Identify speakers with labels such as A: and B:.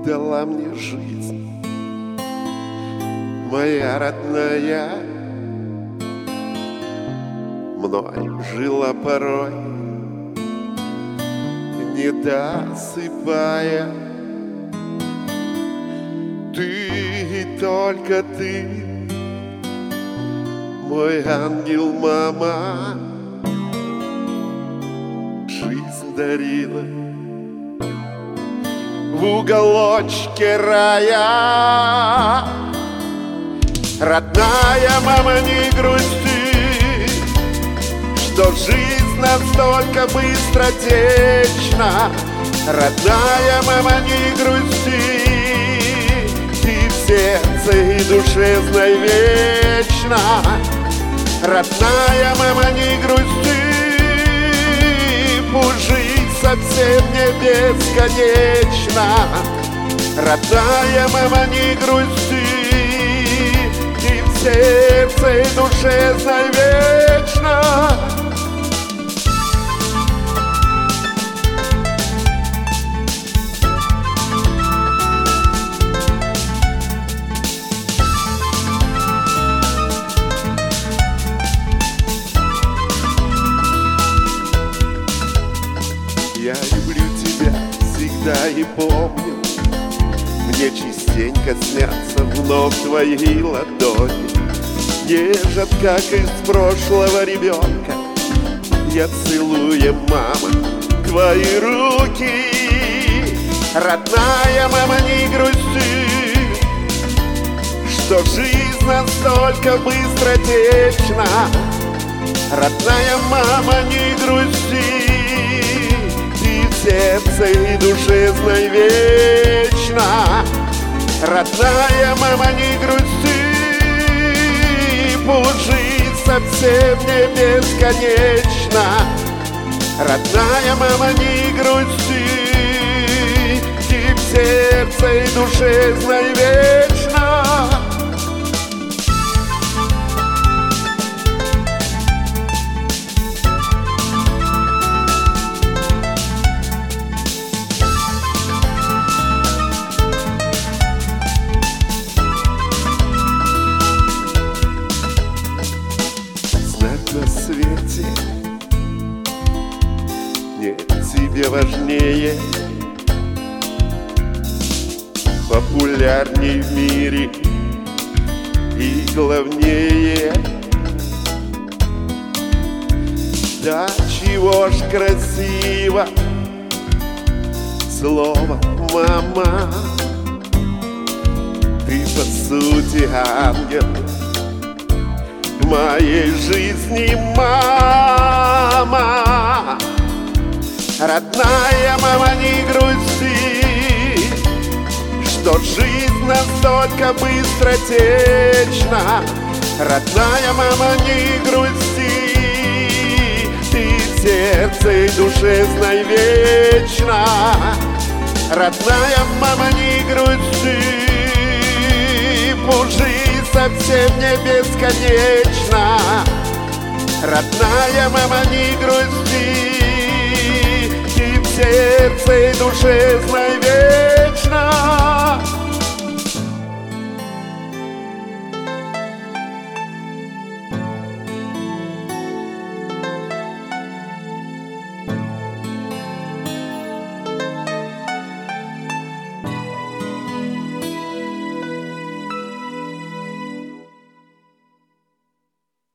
A: дала мне жизнь, моя родная. Мной жила порой, не досыпая. Ты и только ты, мой ангел, мама, жизнь дарила в уголочке рая. Родная мама, не грусти, что жизнь настолько быстротечна. Родная мама, не грусти, ты в сердце и душе знай вечно. Родная мама, не грусти, пусть жизнь совсем не бесконечна. Родная мама, не грусти, ты в сердце и душе знай вечно. Я люблю тебя всегда и помню. Мне частенько снятся вновь твои ладони, нежат, как из прошлого ребенка. Я целую, мама, твои руки. Родная мама, не грусти, что жизнь настолько быстротечна. Родная мама, не грусти, в сердце и душе знай вечно. Родная мама, не грусти, пусть жизнь совсем не бесконечна. Родная мама, не грусти, ты в сердце и душе знай вечно. На свете нет тебе важнее, популярней в мире и главнее. Да чего ж красиво слово «мама». Ты по сути ангел моей жизни, мама. Родная мама, не грусти, что жизнь настолько быстротечна. Родная мама, не грусти, ты в сердце и душе знай вечно. Родная мама, не грусти, пусть жизнь совсем не бесконечно. Родная мама, не грусти, ты в сердце и душе знай